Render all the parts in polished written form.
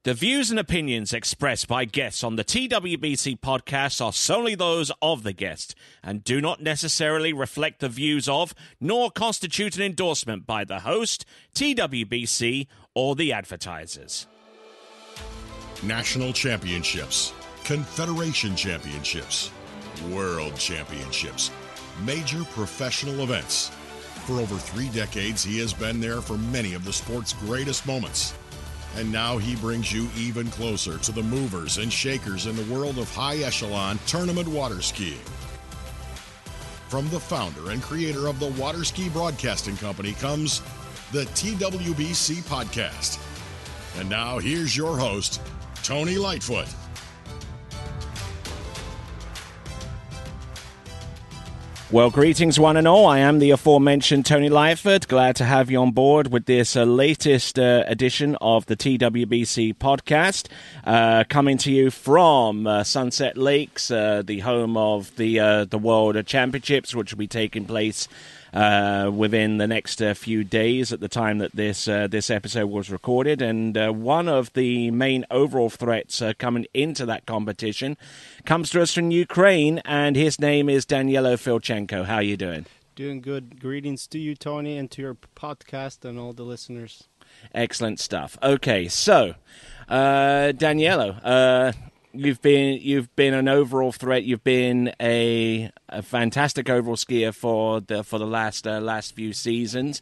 The views and opinions expressed by guests on the TWBC podcast are solely those of the guest and do not necessarily reflect the views of, nor constitute an endorsement by the host, TWBC, or the advertisers. National championships, Confederation championships, World championships, major professional events. For over 3 decades, he has been there for many of the sport's greatest moments. And now he brings you even closer to the movers and shakers in the world of high-echelon tournament water skiing. From the founder and creator of the Water Ski Broadcasting Company comes the TWBC Podcast. And now here's your host, Tony Lightfoot. Well, greetings one and all. I am the aforementioned Tony Lightfoot. Glad to have you on board with this latest edition of the TWBC podcast, coming to you from Sunset Lakes, the home of the World Championships, which will be taking place within the next few days at the time that this episode was recorded. And one of the main overall threats coming into that competition comes to us from Ukraine, and his name is Danilo Filchenko. How are you doing? Doing good. Greetings to you, Tony, and to your podcast and all the listeners. Excellent stuff. Okay, so Danilo, you've been an overall threat. You've been a fantastic overall skier for the last few seasons.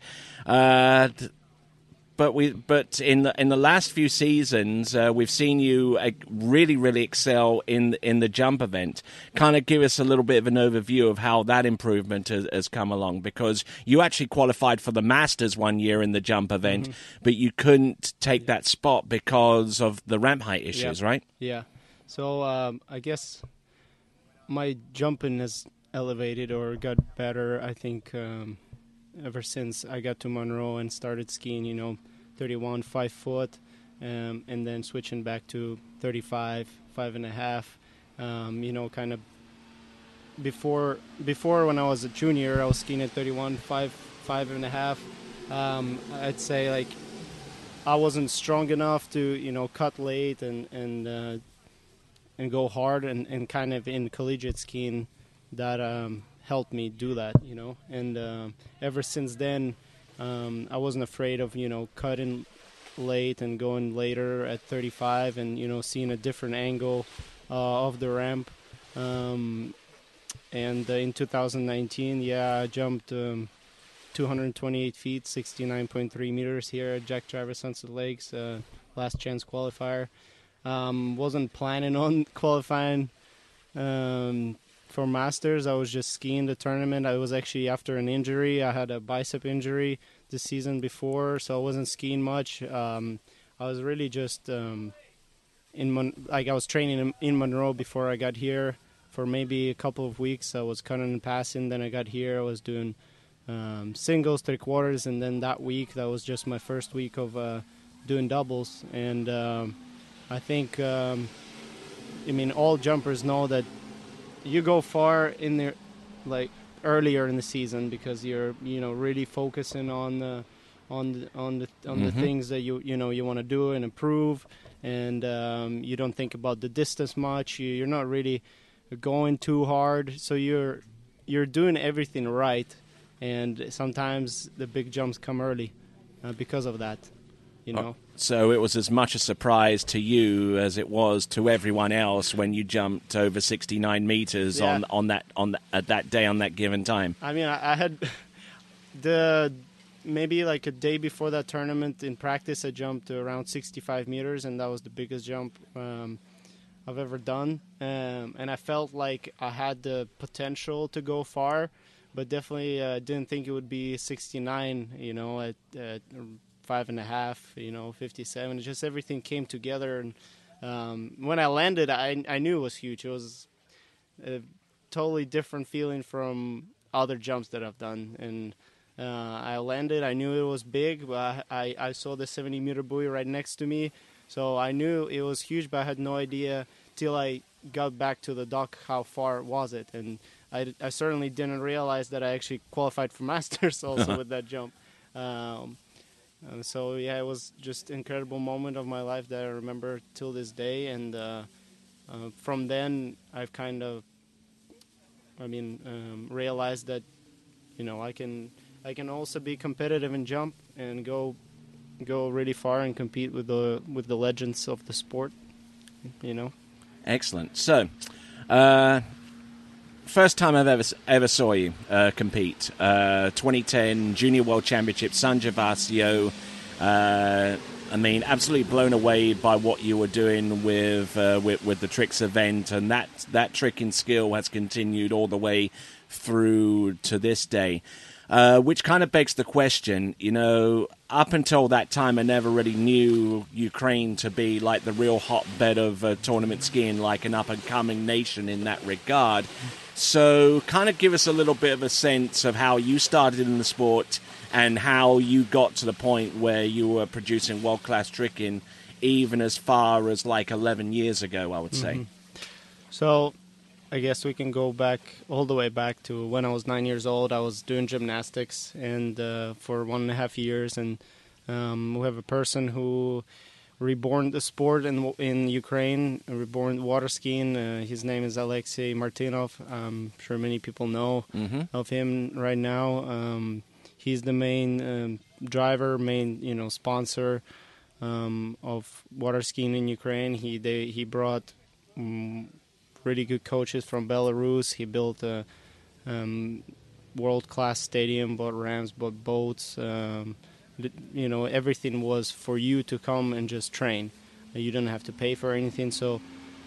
But in the last few seasons, we've seen you really excel in the jump event. Kind of give us a little bit of an overview of how that improvement has come along, because you actually qualified for the Masters one year in the jump event, but you couldn't take that spot because of the ramp height issues, right? Yeah. So I guess my jumping has elevated or got better, I think, ever since I got to Monroe and started skiing, 31, 5 foot, and then switching back to 35, 5.5. Kind of before when I was a junior, I was skiing at 31, 5.5. I'd say like I wasn't strong enough to cut late and go hard, and kind of in collegiate skiing that helped me do that, and ever since then I wasn't afraid of cutting late and going later at 35 and seeing a different angle of the ramp, and in 2019 I jumped 228 feet, 69.3 meters here at Jack Travers Sunset Lakes, last chance qualifier. Wasn't planning on qualifying for Masters. I was just skiing the tournament. I was actually after an injury. I had a bicep injury the season before, so I wasn't skiing much. I was really just I was training in Monroe before I got here for maybe a couple of weeks. I was cutting and passing. Then I got here. I was doing singles, 3/4, and then that week, that was just my first week of doing doubles. And I think, all jumpers know that you go far in there, like earlier in the season, because you're, really focusing on the things that you want to do and improve, and you don't think about the distance much. You're not really going too hard, so you're doing everything right, and sometimes the big jumps come early because of that. So it was as much a surprise to you as it was to everyone else when you jumped over 69 meters on that day, on that given time. I mean, I had maybe like a day before that tournament in practice, I jumped around 65 meters, and that was the biggest jump I've ever done. And I felt like I had the potential to go far, but definitely didn't think it would be 69, at 5.5, 57. Just everything came together, and when I landed, I knew it was huge. It was a totally different feeling from other jumps that I've done, and I landed. I knew it was big, but I saw the 70-meter buoy right next to me, so I knew it was huge, but I had no idea till I got back to the dock how far was it, and I certainly didn't realize that I actually qualified for Masters also with that jump. So yeah, it was just incredible moment of my life that I remember till this day. And from then, I've kind of, realized that I can also be competitive and jump and go really far and compete with the legends of the sport. Excellent. So, first time I've ever saw you compete, 2010 Junior World Championship, San Gervasio. Absolutely blown away by what you were doing with the tricks event, and that tricking skill has continued all the way through to this day. Which kind of begs the question, up until that time, I never really knew Ukraine to be like the real hotbed of tournament skiing, like an up-and-coming nation in that regard. So kind of give us a little bit of a sense of how you started in the sport and how you got to the point where you were producing world-class tricking, even as far as like 11 years ago, I would say. So I guess we can go back all the way back to when I was 9 years old. I was doing gymnastics and for 1.5 years, and we have a person who reborn the sport in Ukraine, reborn water skiing. His name is Alexei Martinov. I'm sure many people know of him right now. He's the main driver, main sponsor of water skiing in Ukraine. He brought really good coaches from Belarus. He built a world-class stadium, bought ramps, bought boats. Everything was for you to come and just train. You didn't have to pay for anything. So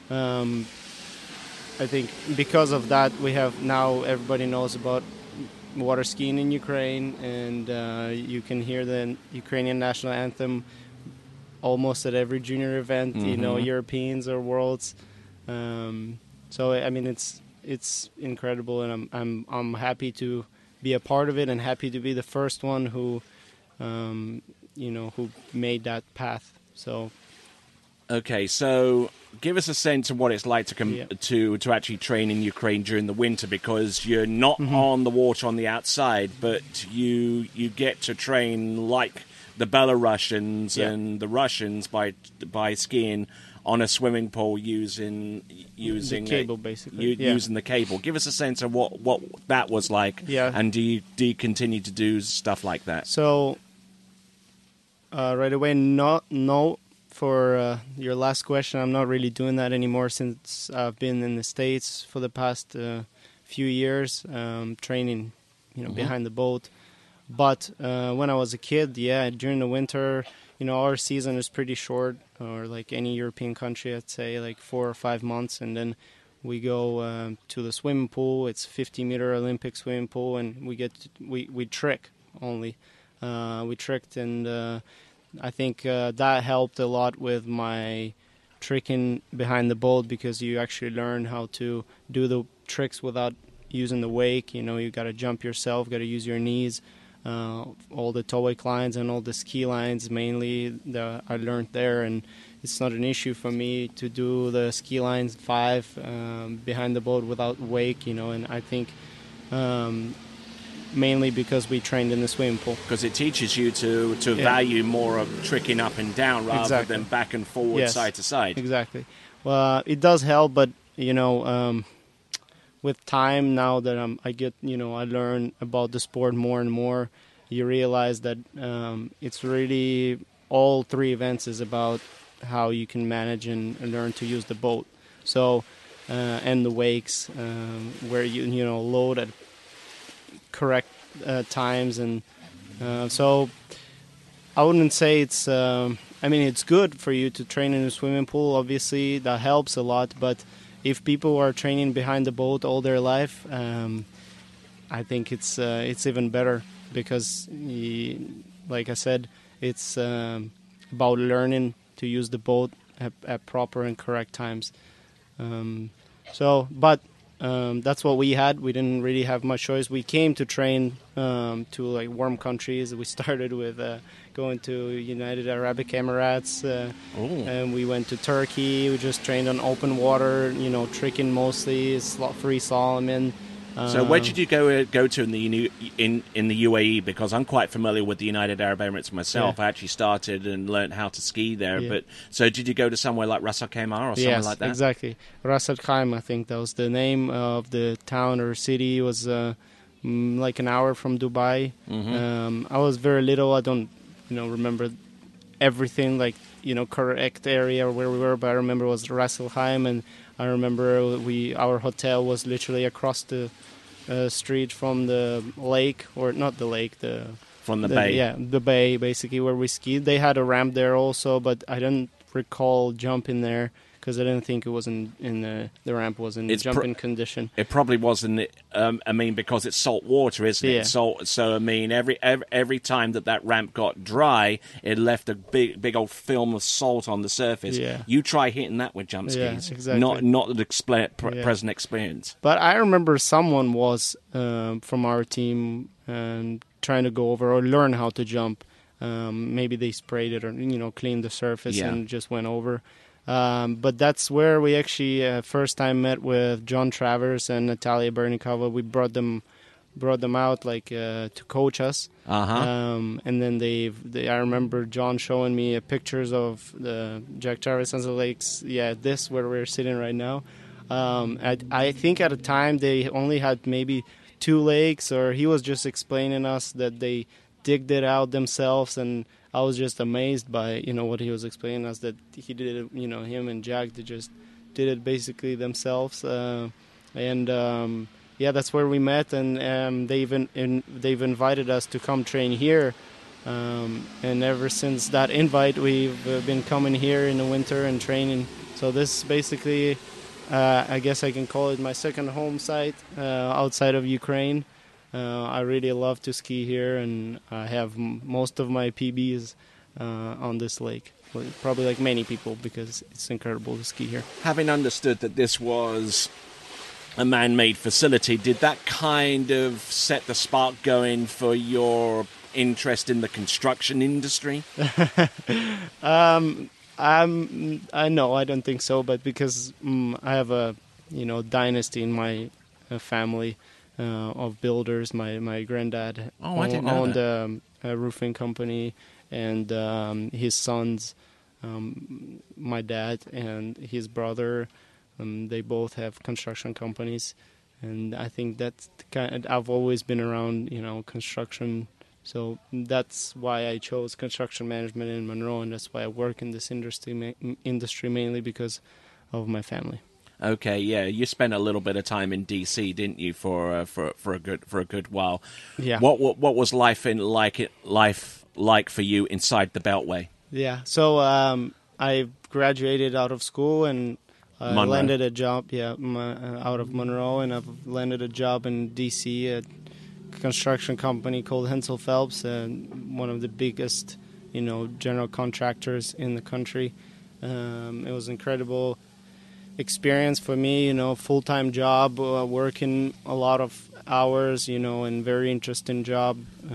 I think because of that, we have now everybody knows about water skiing in Ukraine, and you can hear the Ukrainian national anthem almost at every junior event, Europeans or Worlds. So it's incredible, and I'm happy to be a part of it, and happy to be the first one who made that path. So. Okay, so give us a sense of what it's like to actually train in Ukraine during the winter, because you're not on the water on the outside, but you get to train like the Belarusians and the Russians by skiing on a swimming pool using the cable, basically. Using the cable. Give us a sense of what that was like, and do you continue to do stuff like that? So right away, no. For your last question, I'm not really doing that anymore since I've been in the States for the past few years, training, behind the boat. But when I was a kid, during the winter, our season is pretty short, or like any European country, I'd say like 4 or 5 months, and then we go to the swimming pool. It's 50-meter Olympic swimming pool, and we trick only. We tricked, and I think that helped a lot with my tricking behind the boat, because you actually learn how to do the tricks without using the wake. You got to jump yourself, got to use your knees. All the toe wake lines and all the ski lines mainly I learned there, and it's not an issue for me to do the ski lines 5 behind the boat without wake, and I think mainly because we trained in the swimming pool. Because it teaches you to value more of tricking up and down rather than back and forward, side to side. Exactly. Well, it does help, but with time now that I learn about the sport more and more, you realize that it's really all 3 events is about how you can manage and learn to use the boat. So and the wakes where you load at correct times, and so I wouldn't say it's it's good for you to train in a swimming pool. Obviously that helps a lot, but if people are training behind the boat all their life, I think it's even better, because like I said, it's about learning to use the boat at proper and correct times. That's what we had. We didn't really have much choice. We came to train to like warm countries. We started with going to United Arab Emirates, and we went to Turkey. We just trained on open water, tricking mostly, free slalom. So where did you go to in the UAE? Because I'm quite familiar with the United Arab Emirates myself. Yeah. I actually started and learned how to ski there. Yeah. But so did you go to somewhere like Ras Al Khaimah or somewhere like that? Yes, exactly. Ras Al Khaimah, I think that was the name of the town or city. It was like an hour from Dubai. I was very little. I don't, remember everything, like, correct area where we were, but I remember it was Ras Al Khaimah, and I remember our hotel was literally across the street from the lake, or not the lake, from the bay. Yeah, the bay, basically, where we skied. They had a ramp there also, but I don't recall jumping there because I didn't think it was in the ramp was in jumping condition. It probably wasn't. Because it's salt water, isn't it? Yeah. So every time that ramp got dry, it left a big old film of salt on the surface. Yeah. You try hitting that with jump skis. Yeah, exactly. Not the present experience. But I remember someone was from our team trying to go over or learn how to jump. Maybe they sprayed it or cleaned the surface and just went over. But that's where we actually first time met with John Travers and Natalia Bernikova. We brought them out to coach us. And then I remember John showing me pictures of the Jack Travers Sons of Lakes. Yeah, this where we're sitting right now. I think at the time they only had maybe 2 lakes, or he was just explaining us that they digged it out themselves, and I was just amazed by what he was explaining us, that he did it, him and Jack, they just did it basically themselves, that's where we met, and they've invited us to come train here, and ever since that invite we've been coming here in the winter and training. So this basically I guess I can call it my second home site outside of Ukraine. I really love to ski here, and I have most of my PBs on this lake. Probably like many people, because it's incredible to ski here. Having understood that this was a man-made facility, did that kind of set the spark going for your interest in the construction industry? No, I don't think so. But because I have a dynasty in my family of builders. My granddad owned a roofing company, and his sons, my dad and his brother, they both have construction companies, and I think that's I've always been around construction. So that's why I chose construction management in Monroe, and that's why I work in this industry mainly because of my family. Okay, yeah, you spent a little bit of time in DC, didn't you, for a good while? Yeah. What was life like for you inside the Beltway? Yeah. So I graduated out of school and landed a job. Yeah, out of Monroe, and I've landed a job in DC at construction company called Hensel Phelps, one of the biggest, general contractors in the country. It was incredible experience for me, full-time job, working a lot of hours, and very interesting job.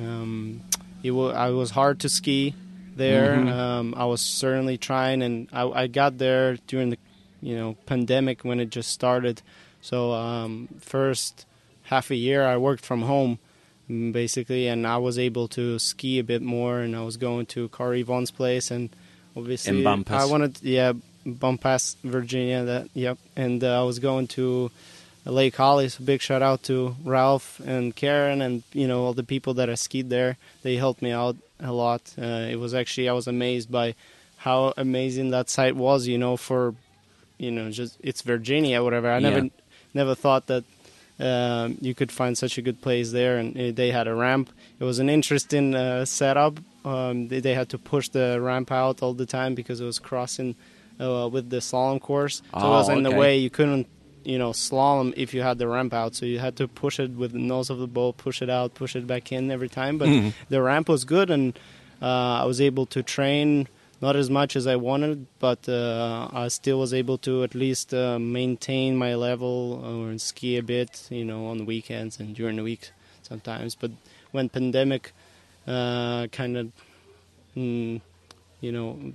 I was hard to ski there. Mm-hmm. I was certainly trying, and I got there during the, pandemic when it just started. So first half a year I worked from home, basically, and I was able to ski a bit more, and I was going to Corey Vaughn's place, and obviously in Bumpass. I wanted, Bumpass, Virginia, and I was going to Lake Holly, so big shout out to Ralph and Karen and, all the people that I skied there. They helped me out a lot. It was actually, I was amazed by how amazing that site was, for, just, it's Virginia, whatever. I never thought that you could find such a good place there, and they had a ramp. It was an interesting setup. They had to push the ramp out all the time because it was crossing with the slalom course. So it was in the way. You couldn't, slalom if you had the ramp out. So you had to push it with the nose of the boat, push it out, push it back in every time. But the ramp was good, and I was able to train not as much as I wanted, but I still was able to at least maintain my level or ski a bit, on the weekends and during the week sometimes. But when pandemic kind of,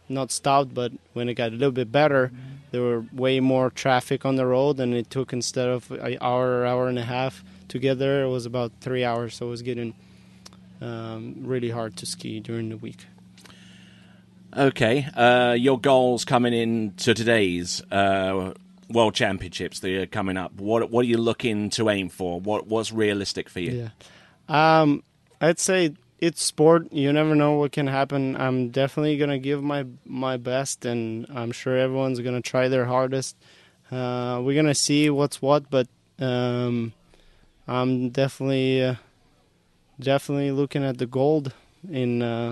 not stopped, but when it got a little bit better, there were way more traffic on the road, and it took, instead of an hour and a half to get there, it was about 3 hours. So it was getting really hard to ski during the week. Okay, your goals coming into today's World Championships that are coming up. What are you looking to aim for? What's realistic for you? Yeah, I'd say it's sport. You never know what can happen. I'm definitely gonna give my best, and I'm sure everyone's gonna try their hardest. We're gonna see what's what, but I'm definitely looking at the gold in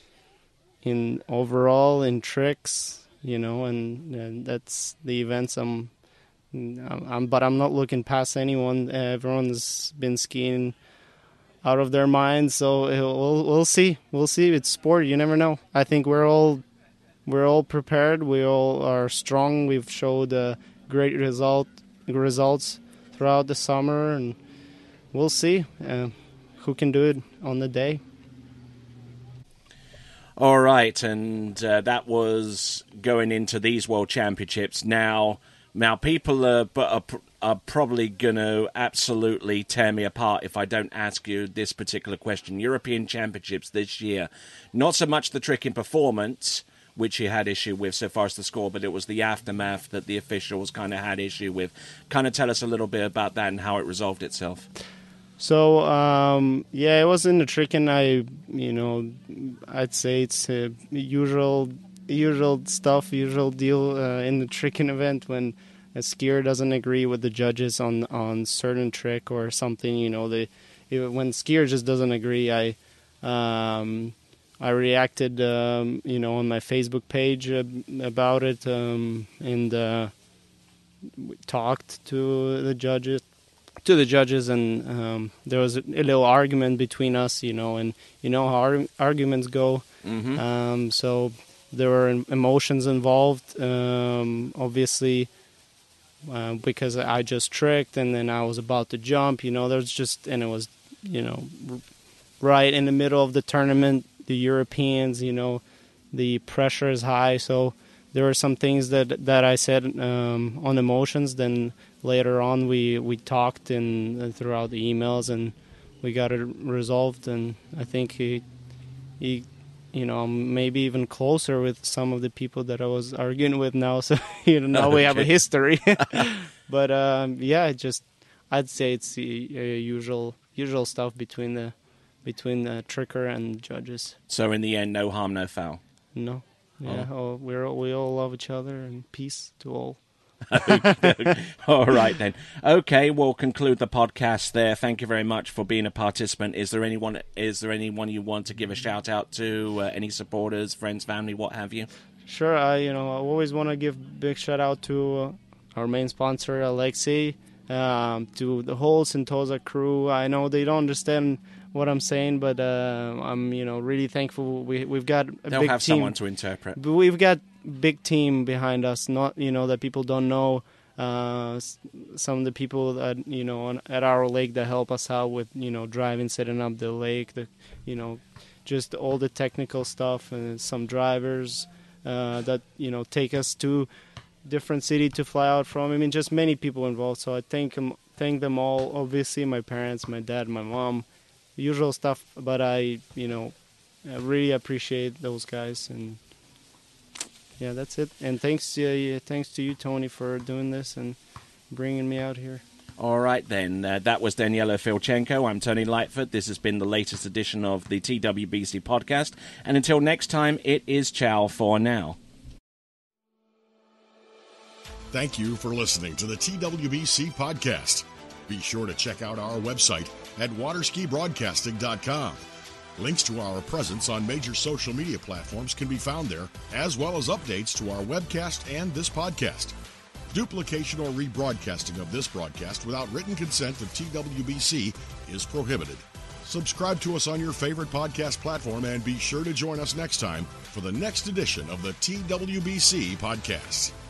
overall, in tricks, and that's the events but I'm not looking past anyone. Everyone's been skiing out of their minds, so we'll see. It's sport. You never know. I think we're all prepared. We all are strong. We've showed great results throughout the summer, and we'll see who can do it on the day. All right, and that was going into these World Championships. Now people are probably going to absolutely tear me apart if I don't ask you this particular question. European Championships this year, not so much the trick in performance, which you had issue with so far as the score, but it was the aftermath that the officials kind of had issue with. Kind of tell us a little bit about that and how it resolved itself. So, it was in the trick, and I'd say it's usual stuff, usual deal in the tricking event when a skier doesn't agree with the judges on certain trick or something. When skier just doesn't agree, I reacted, on my Facebook page about it, and talked to the judges. And there was a little argument between us, and how arguments go. Mm-hmm. So there were emotions involved, obviously, because I just tricked and then I was about to jump. And it was, right in the middle of the tournament, the Europeans, the pressure is high. So there were some things that I said on emotions. Then later on, we talked throughout the emails, and we got it resolved. And I think he maybe even closer with some of the people that I was arguing with now. So now we have a history. But I'd say it's the usual stuff between the tricker and judges. So in the end, no harm, no foul. No. Yeah, we all love each other, and peace to all. All right, then. Okay, we'll conclude the podcast there. Thank you very much for being a participant. Is there anyone you want to give a shout out to? Any supporters, friends, family, what have you? Sure. I always want to give big shout out to our main sponsor, Alexei, to the whole Sentosa crew. I know they don't understand what I'm saying, but I'm really thankful. We've got They'll big have team. Someone to interpret. We've got big team behind us. Not that people don't know. Some of the people that at our lake that help us out with driving, setting up the lake, just all the technical stuff, and some drivers that take us to different city to fly out from. I mean, just many people involved. So I thank them all. Obviously, my parents, my dad, my mom. Usual stuff, but I really appreciate those guys, and yeah, that's it. And thanks to you, Tony, for doing this and bringing me out here. All right, then. That was Danielo Filchenko. I'm Tony Lightfoot. This has been the latest edition of the TWBC podcast. And until next time, it is ciao for now. Thank you for listening to the TWBC podcast. Be sure to check out our website at waterskibroadcasting.com. Links to our presence on major social media platforms can be found there, as well as updates to our webcast and this podcast. Duplication or rebroadcasting of this broadcast without written consent of TWBC is prohibited. Subscribe to us on your favorite podcast platform and be sure to join us next time for the next edition of the TWBC podcast.